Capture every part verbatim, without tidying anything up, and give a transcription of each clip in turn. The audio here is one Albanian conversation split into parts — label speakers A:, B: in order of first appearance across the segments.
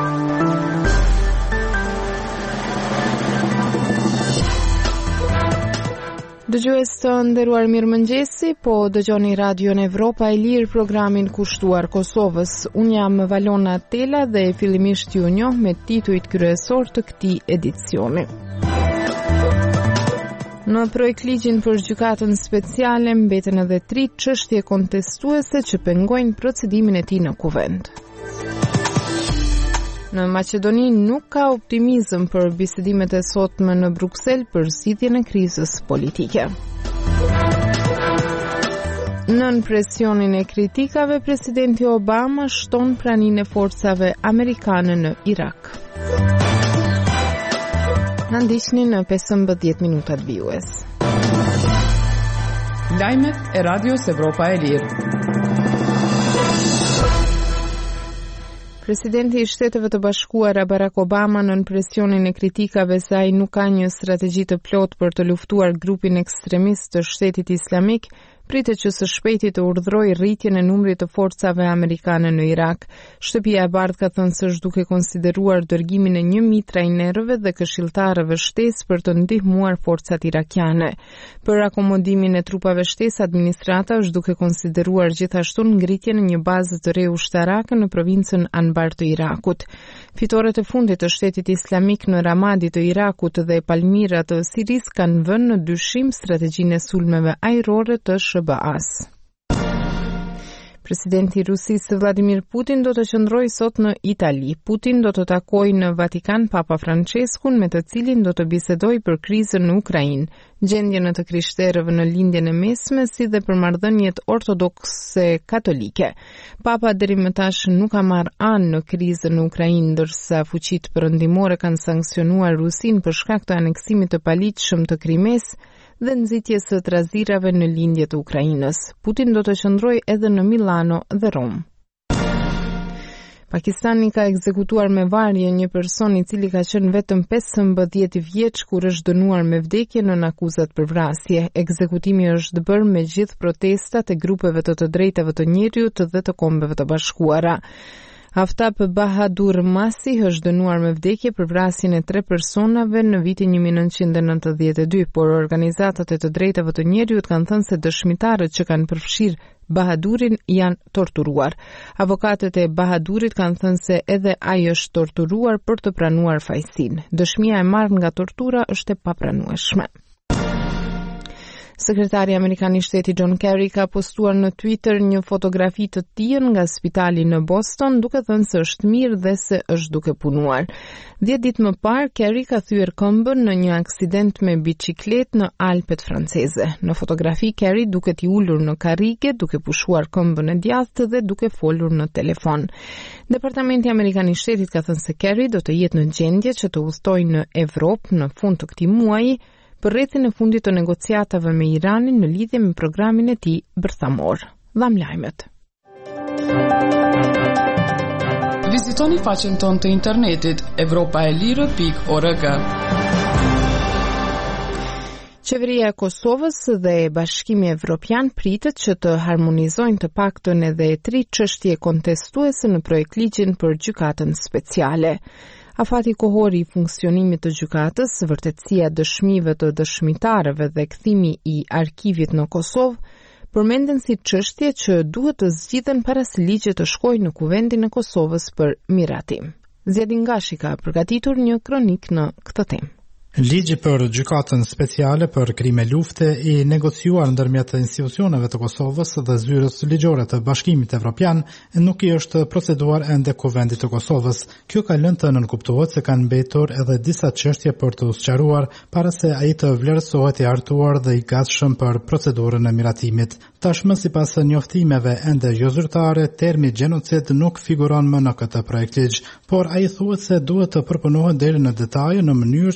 A: Dëgjues të nderuar, mirëmëngjesi, po dëgjoni Radion Evropa e Lirë, programin kushtuar Kosovës. Unë jam Valona Tela dhe fillimisht ju njoh me titujt kryesor të këtij edicioni. Në projekt ligjin për gjykatën speciale mbeten edhe tri çështje kontestuese që pengojnë procedimin e tij në kuvend. Në Maqedoni nuk ka optimizëm për bisedimet e sotme në Bruksel për zgjidhjen e krizës politike. Nën presionin e kritikave, presidenti Obama shton praninë e forcave amerikane në Irak. Na ndiqni në pesëmbëdhjetë minutat vijues.
B: Lajmet e Radios Evropa e Lirë.
A: Presidenti i Shteteve të Bashkuara Barack Obama nën presionin e kritikave se ai nuk ka një strategji të plotë për të luftuar grupin ekstremist të Shtetit Islamik, pritet që së shpejti të urdhërojë rritjen e numrit të forcave amerikane në Irak. Shtëpia e Bardhë ka thënë se është duke konsideruar dërgimin e një mijë trajnerëve dhe këshilltarëve shtesë për të ndihmuar forcat irakiane. Për akomodimin e trupave shtesë, administrata është duke konsideruar gjithashtu ngritjen e një baze të re ushtarake në provincën Anbar të Irakut. Fitoret e fundit të Shtetit Islamik në Ramadi të Irakut dhe Palmira të Siris kanë vënë në dyshim strategjinë e sulmeve ajrore të sh B A-s. Presidenti i Rusisë Vladimir Putin do të qëndrojë sot në Itali. Putin do të takojë në Vatikan Papa Franceskun, me të cilin do të bisedojë për krizën në Ukrainë, gjendjen e të krishterëve në lindjen e mesme, si dhe për marrëdhëniet ortodokse katolike. Papa deri më tash nuk ka marrë anë në krizën në Ukrainë, ndërsa fuqitë perëndimore kanë sanksionuar Rusinë për shkak të aneksimit të paligjshëm të Krimes dhe nxitjes së trazirave në lindje të Ukrainës. Putin do të qëndrojë edhe në Milano dhe Rom. Pakistani ka ekzekutuar me varje një person i cili ka qenë vetëm pesëmbëdhjetë vjeç kur është dënuar me vdekje nën akuzat për vrasje. Ekzekutimi është bërë me gjithë protestat e grupeve të të drejtave të njerëzit dhe të Kombeve të Bashkuara. Aftab Bahadur Masi është dënuar me vdekje për vrasjen e tre personave në vitin një mijë nëntëqind e nëntëdhjetë e dy, por organizatat e të drejtave të njerëzit kanë thënë se dëshmitarët që kanë përfshirë Bahadurin janë torturuar. Avokatët e Bahadurit kanë thënë se edhe ai është torturuar për të pranuar fajsinë. Dëshmia e marrë nga tortura është e papranueshme. Sekretari Amerikan i Shtetit John Kerry ka postuar në Twitter një fotografi të tij nga spitali në Boston, duke thënë se është mirë dhe se është duke punuar. Dhjetë ditë më parë, Kerry ka thyer këmbën në një aksident me biçikletë në Alpet franceze. Në fotografi, Kerry duket i ulur në karrige, duke pushuar këmbën e djathtë dhe duke folur në telefon. Departamenti Amerikan i Shtetit ka thënë se Kerry do të jetë në gjendje që të udhtojë në Evropë në fund të këtij muaji për rrethin e fundit të negociatave me Iranin në lidhje me programin e tij bërthamor. Dham lajmet.
B: Vizitoni faqen tonë të internetit evropaelire pikë org.
A: Qeveria e Kosovës dhe Bashkimi Evropian pritet që të harmonizojnë të paktën edhe tri çështje kontestuese në projekt ligjin për gjykatën speciale. Afati kohori i funksionimit të gjykatës, vërtetësia dëshmive të dëshmitarëve dhe kthimi i arkivit në Kosovë përmenden si çështje që duhet të zgjidhen para se ligji të shkojë në Kuvendin e Kosovës për miratim. Zjedin Gashi ka përgatitur një kronik në këtë temë.
C: Ligji për gjykatën speciale për krime lufte i negociuar ndërmjet institucioneve të Kosovës dhe zyrës ligjore të Bashkimit Evropian nuk i është proceduar ende Kuvendit të Kosovës. Kjo ka lënë të nënkuptohet se kanë mbetur edhe disa çështje për të sqaruar para se ai të vlerësohet i hartuar dhe i gatshëm për procedurën e miratimit. Tashmë sipas njoftimeve ende jo zyrtare, termi gjenocid nuk figuron më në këtë projekt ligj, por ai thuhet se duhet të përpunohet deri në detaje në mënyrë që të garantohet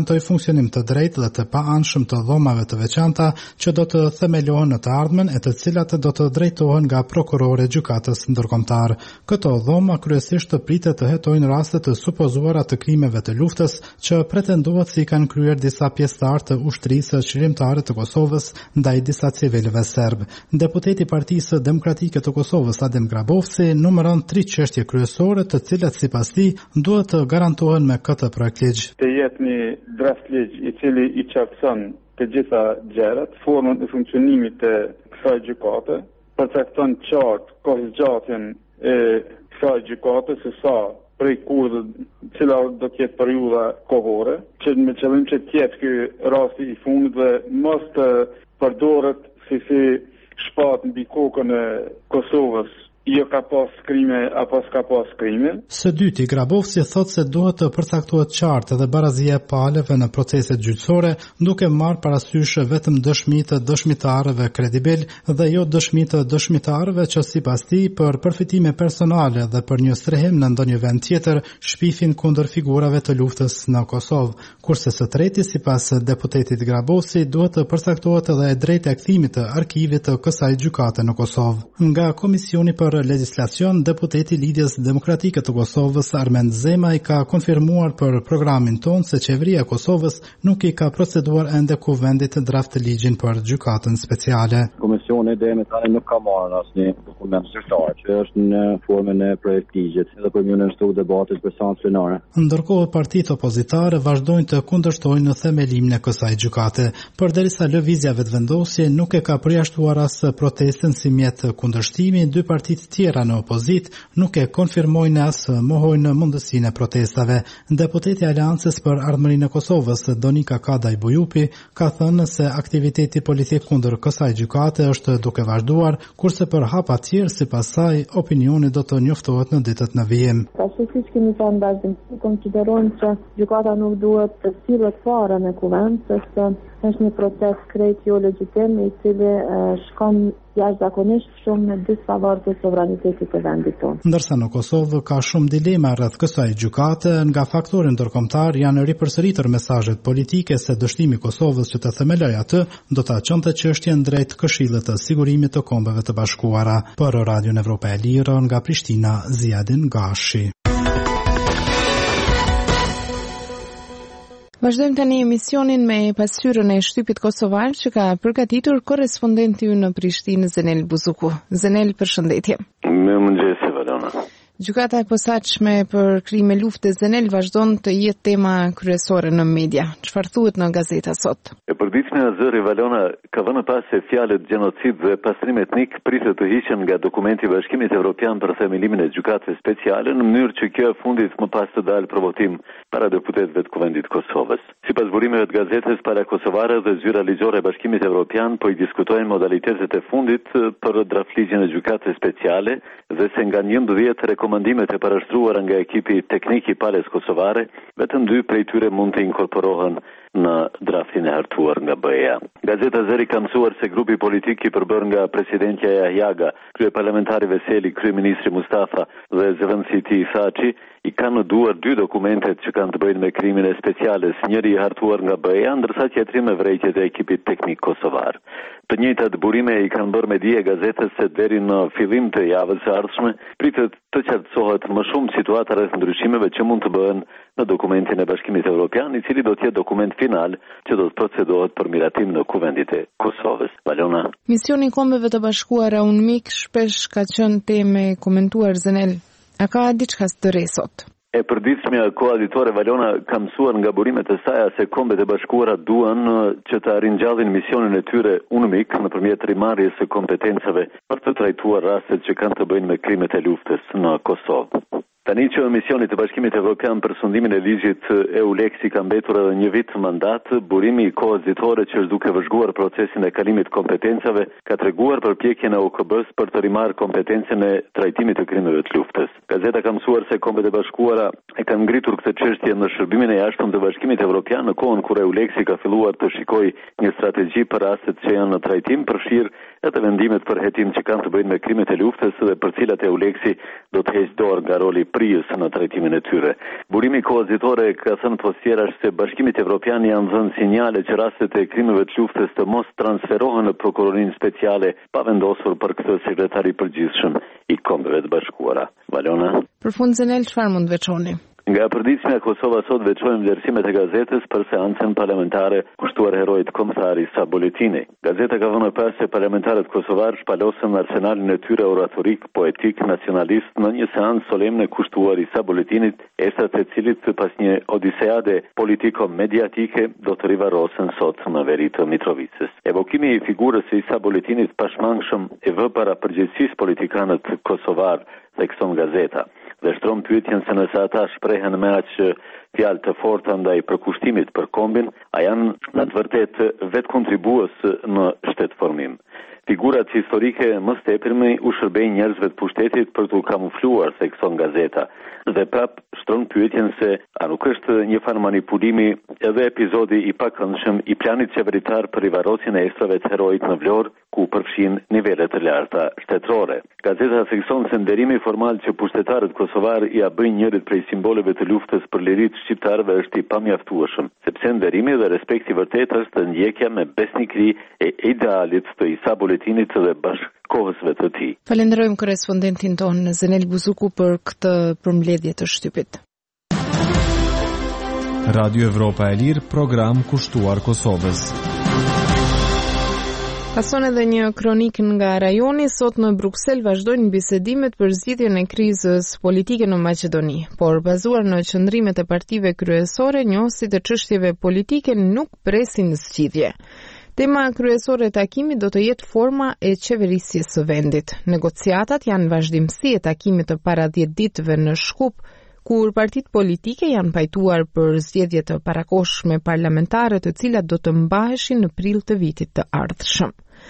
C: garantoj funksionim të drejtë dhe të pa-anshëm të dhomave të veçanta që do të themelohen në të ardhmen e të cilat do të drejtohen nga prokurori i gjykatës ndërkombëtar. Këto dhoma kryesisht të pritet të hetojnë raste të supozuara të krimeve të luftës që pretendohet si kanë kryer disa pjesëtar të ushtrisë qëllimtare të Kosovës ndaj disa civilëve serb. Deputeti i Partisë Demokratike të Kosovës Adem Grabovci numëron tre çështje kryesore të cilat sipas tij duhet të garantohen me këtë projekt ligj.
D: Të jetë një draft ligj i cili i qartëson të gjitha gjërat, formën e funksionimit të kësaj gjykate, përcakton qartë kohëzgjatjen e kësaj gjykate se sa prej kur cila do të jetë periudha kohore, që me qëllim që të jetë ky rasti i fundit dhe mos të përdoret si si shpat mbi kokën e Kosovës. Jo ka pas krime apo s'ka pas krime.
C: Së dyti, Grabovci thot se duhet të përcaktohet qartë edhe barazia e palëve në proceset gjyqësore, duke marrë parasysh vetëm dëshmitë të dëshmitarëve kredibil dhe jo dëshmitë të dëshmitarëve që sipas tij për përfitime personale dhe për një strehim në ndonjë vend tjetër shpifin kundër figurave të luftës në Kosovë. Kurse së treti, sipas deputetit Grabovci, duhet të përcaktohet edhe e drejta e kthimit të arkivit të kësaj gjykate në Kosovë. Nga Komisioni për Legjislacion, deputeti i Lidhjes Demokratike të Kosovës Armend Zemaj ka konfirmuar për programin tonë se qeveria e Kosovës nuk i ka proceduar ende kuvendit draft ligjin për gjykatën speciale.
E: Komisioni deri më tani nuk ka marrë asnjë dokument zyrtar, që është në formën e projekt ligjit dhe për mënyrën e debatit për seancë plenare.
C: Ndërkohë, partitë opozitare vazhdojnë të kundërshtojnë në themelimin e kësaj gjykate, përderisa lëvizja vetëvendosje nuk e ka përjashtuar as protestën si mjet kundërshtimi, dy partitë tjera në opozit nuk e konfirmojnë as mohojnë mundësinë e protestave. Deputeti i Aleancës për Ardhmërinë e Kosovës, Donika Kadaj Bujupi, ka thënë se aktiviteti politik kundër kësaj gjykate është duke vazhduar, kurse për hapa të tjerë sipas saj opinioni do të njoftohet në ditët në vijim.
F: Pasi siç kemi thënë bazën, konsiderojmë se gjykata nuk duhet të sillet fare në kuvend, sepse është një proces krejt jo legjitim i cili shkon jashtëzakonisht shumë në disfavor të sovranitetit të vendit tonë.
C: Ndërsa në Kosovë ka shumë dilema rreth kësaj gjykate, nga faktorë ndërkombëtar janë ripërsëritur mesazhet politike se dështimi i Kosovës që të themelojë atë do ta çonte çështjen drejt Këshillit të Sigurimit të Kombeve të Bashkuara. Për Radion Evropa e Lirë nga Prishtina, Ziadin Gashi.
A: Vazhdojmë tani emisionin me pasqyrën e shtypit kosovar që ka përgatitur korrespondenti ynë në Prishtinë, Zenel Buzuku. Zenel, përshëndetje.
G: Mirëmëngjes, Valona.
A: Gjykata e posaçme për krime lufte, Zenel, vazhdon të jetë tema kryesore në media. Çfarë thuhet në gazeta sot?
G: E përditshme e zëri Valona ka vënë pas se fjalët gjenocid dhe pastrim etnik pritet të hiqen nga dokumenti i Bashkimit Evropian për themelimin e gjykatës speciale në mënyrë që kjo e fundit më pas të dalë për votim para deputetëve të Kuvendit të Kosovës. Sipas burimeve të gazetës, para kosovare dhe zyra ligjore e Bashkimit Evropian po i diskutojnë modalitetet e fundit për draftligjin e gjykatës speciale dhe se nga njëmbëdhjetë rekomandimet e parashtruara nga ekipi teknik i palës kosovare, vetëm dy prej tyre mund të inkorporohen në draftin e hartuar nga B E A. Gazeta Zëri ka mësuar se grupi politik i përbërë nga presidentja Jahjaga, kryeparlamentari Veseli, kryeministri Mustafa dhe zëvendësi i tij Thaçi i kanë në duar dy dokumentet që kanë të bëjnë me krimin e speciales, njëri i hartuar nga B E A, ndërsa tjetri me vërejtjet e ekipit teknik kosovar. Të njëjtat burime i kanë bërë me dije gazetës se deri në fillim të javës së ardhshme pritet të qartësohet më shumë situata rreth ndryshimeve që mund të bëhen në dokumentin e Bashkimit Evropian, i cili do të jetë dokument final që do të procedohet për miratim në kuvendit e Kosovës. Valona.
A: Misioni i Kombeve të Bashkuara UNMIK shpesh ka qenë temë e komentuar, Zenel. A ka diçka të re sot?
G: E përditshmja koalitore Valona ka mësuar nga burimet e saj se Kombet e Bashkuara duan që të ringjallin misionin e tyre UNMIK nëpërmjet rimarrjes së kompetencave për të trajtuar rastet që kanë të bëjnë me krimet e luftës në Kosovë. Tani që misioni të Bashkimit Evropian për sundimin e ligjit EULEX ka mbetur edhe një vit mandat, burimi i kohës ditore që është duke vëzhguar procesin e kalimit kompetencave ka treguar përpjekjen e O K B-s për të rimarrë kompetencën e trajtimit të krimeve të luftës. Gazeta ka mësuar se Kombet e Bashkuara e kanë ngritur këtë çështje në shërbimin e jashtëm të Bashkimit Evropian në kohën kur EULEX ka filluar të shikojë një strategji për rastet që janë në trajtim, përfshirë edhe vendimet për hetim që kanë të bëjnë me krimet e luftës dhe për cilat EULEX do të heqë dorë nga roli prijës në trajtimin e tyre. Burimi koazitore ka thënë postjerash se bashkimit evropian janë dhënë sinjale që rastet e krimeve të luftës të mos transferohen në prokurorinë speciale pa vendosur për këtë sekretari i përgjithshëm i Kombeve të Bashkuara. Valona.
A: Përfund Zenel, çfarë mund veçoni?
G: Nga përditshmja Kosova sot veçojmë vlerësimet e gazetës për seancën parlamentare kushtuar heroit kombëtar Isa Boletini. Gazeta ka vënë pas se parlamentarët kosovar shpalosën arsenalin e tyre oratorik, poetik, nacionalist në një seancë solemne kushtuar Isa Boletinit, esat e cilit pas një odiseade politiko-mediatike do të rivarrosen sot në veri të Mitrovicës. Evokimi i figurës së Isa Boletinit pashmangshëm e vë para përgjegjësisë politikanët kosovar, thekson gazeta. Dhe shtron pyetjen se nëse ata shprehen me aq fjalë të forta ndaj përkushtimit për kombin, a janë në të vërtetë vetë kontribues në shtetformim. Figurat historike më së tepërmi u shërbejnë njerëzve të pushtetit për t'u kamufluar, thekson gazeta. Dhe prap shtron pyetjen se a nuk është një farë manipulimi edhe epizodi i pakëndshëm i planit qeveritar për rivarrosjen e estrave të heroit në Vlorë, ku përfshin nivele të larta shtetërore. Gazeta thekson se nderimi formal që pushtetarët kosovar i a bëjnë njërit prej simboleve të luftës për liritë shqiptarëve është i pamjaftueshëm, sepse nderimi dhe respekti vërtet është ndjekja me besnikëri e idealit të Isa Boletinit dhe bashkëkohësve të tij.
A: Falenderojmë korrespondentin tonë Zenel Buzuku për këtë përmbledhje të shtypit.
H: Radio Evropa e Lirë, program kushtuar Kosovës.
A: Pason edhe një kronik nga rajoni, sot në Bruksel vazhdojnë bisedimet për zgjidhjen e krizës politike në Maqedoni, por bazuar në qëndrimet e partive kryesore, njohësit e çështjeve politike nuk presin zgjidhje. Tema kryesore e takimit do të jetë forma e qeverisjes së vendit. Negociatat janë vazhdimsi e takimit të para dhjetë ditëve në Shkup, kur partitë politike janë pajtuar për zgjedhje të parakohshme parlamentare të cilat do të mbaheshin në prill të vitit të ardhshëm.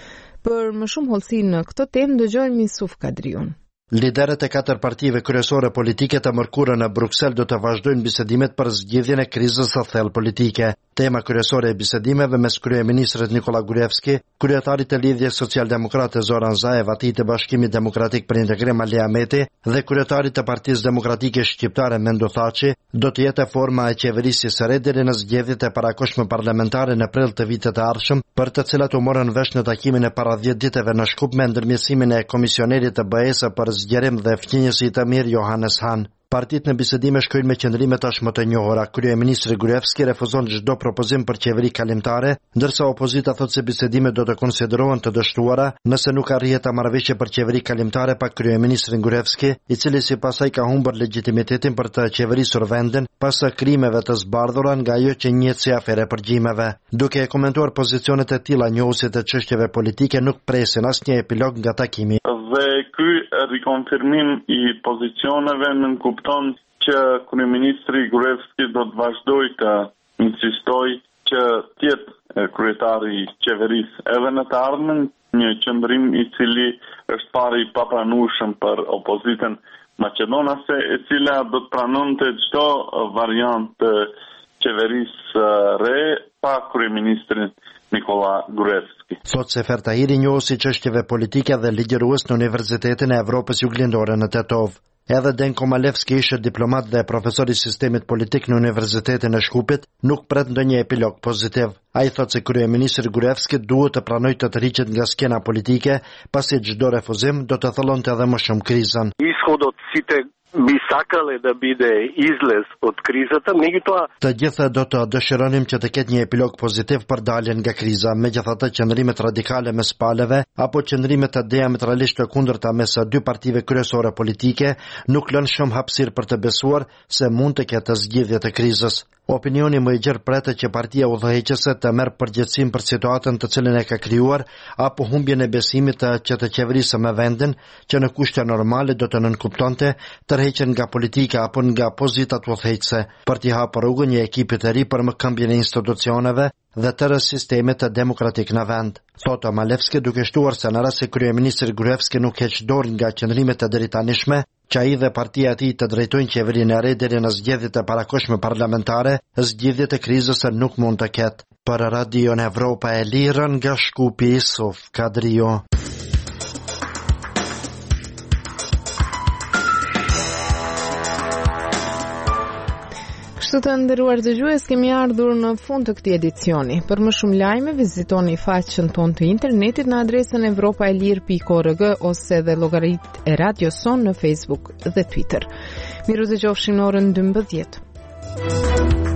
A: Për më shumë hollësi në këtë temë dëgjojmë Yusuf Kadriun.
I: Liderët e katër partive kryesore politike të mërkurë në Bruksel do të vazhdojnë bisedimet për zgjidhjen e krizës së thellë politike. Tema kryesore e bisedimeve mes kryeministrit Nikola Gruevski, kryetarit të lidhjes socialdemokrate Zoran Zaev, atij të Bashkimit Demokratik për Integrim Ali Ahmeti dhe kryetarit të Partisë Demokratike Shqiptare Mendo Thaçi, do të jetë forma e qeverisjes së re deri në zgjedhjet e parakohshme parlamentare në prill të vitit të ardhshëm, për të cilat u morën vesh në takimin e para dhjetë ditëve në Shkup me ndërmjetësimin e komisionerit të B E S për zgjerim dhe fqinjës i të mirë Johannes Hahn. Partitë në bisedime shkojnë me qëndrime tashmë të njohura. Kryeministri Gruevski refuzon çdo propozim për qeveri kalimtare, ndërsa opozita thotë se bisedimet do të konsiderohen të dështuara nëse nuk arrihet ta marrëveshje për qeveri kalimtare pa kryeministrin Gruevski, i cili sipas saj ka humbur legitimitetin për të qeverisur vendin pas krimeve të zbardhura nga ajo që njihet si afere përgjimeve. Duke e komentuar pozicionet e tilla, njohësit e çështjeve politike nuk presin asnjë epilog nga takimi.
J: Dhe ky rikonfirmim i pozicioneve nën kupton që kryeministri Gruevski do të vazhdojë të insistojë që të jetë kryetari i qeverisë edhe në të ardhmen, një qëndrim i cili është pari i papranueshëm për opozitën maqedonase, e cila do të pranonte çdo variant të qeverisë re pa kryeministrin Nikola Gruevski.
I: Thot Sefer Tahiri, njohësi çështjeve politike dhe ligjërues në Universitetin e Evropës Juglindore në Tetov. Edhe Denko Malevski, ishte diplomat dhe profesor i sistemit politik në Universitetin e Shkupit, nuk pret ndonjë epilog pozitiv. Ai thot se kryeministri Gruevski duhet të pranojë të tërhiqet nga skena politike, pasi çdo refuzim do të thellonte edhe më shumë krizën.
K: Ishodot si të bi sakale da bide izlez od krizata, megjithatë
I: të gjithë do të dëshironim që të ketë një epilog pozitiv për daljen nga kriza, megjithatë qëndrimet radikale mes palëve apo qëndrimet të diametralisht të kundërta mes dy partive kryesore politike nuk lënë shumë hapësirë për të besuar se mund të ketë zgjidhje të krizës. Opinioni më i gjerë pretë që partia udhëheqëse të merr përgjegjësinë për situatën të cilën e ka krijuar apo humbjen e besimit të që të qeverisë me vendin, që në kushte normale do të nënkuptonte tërheqjen nga politika apo nga pozitat udhëheqëse, për t'i hapur rrugën një ekipi të ri për mëkëmbjen e institucioneve dhe tërë sistemet demokratik në vend. Thotë Malevski, duke shtuar se në rast se kryeministri Gruevski nuk heq dorë nga qëndrimet e drejtanishme, që ai dhe partia e tij të drejtojnë qeverinë e re deri në zgjedhjet e parakohshme parlamentare, zgjidhjet e krizës nuk mund të ketë. Për Radio Evropa e Lirë nga Shkupi, Yusuf Kadrio.
A: Kështu të nderuar dëgjues, kemi ardhur në fund të këtij edicioni. Për më shumë lajme, vizitoni faqen tonë të internetit në adresën evropaelir pikë org ose dhe llogaritë e Radios Son në Facebook dhe Twitter. Miru dëgjofshim në orën dymbëdhjetë.